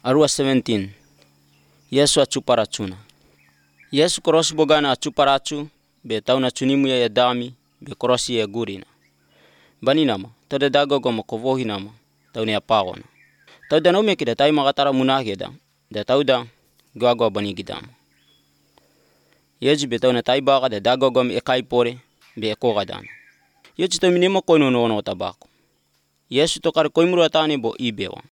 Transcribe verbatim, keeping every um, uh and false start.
Arua seventeen. Yesu achuparachuna. Yesu korosi bogana achuparachu be tauna chunimu ya dami be korosi ya gurina. Bani nama tode dago goma kovohi nama taune apagona. Tauda naume kida tai magatara munageda da tauda gwa bani gidam. Yeji be tauna tai baga da dago gom ekai pore be ekogadana. Yeji to minimo koino no no tabako. Yesu to kar koimuru atane bo ibewa.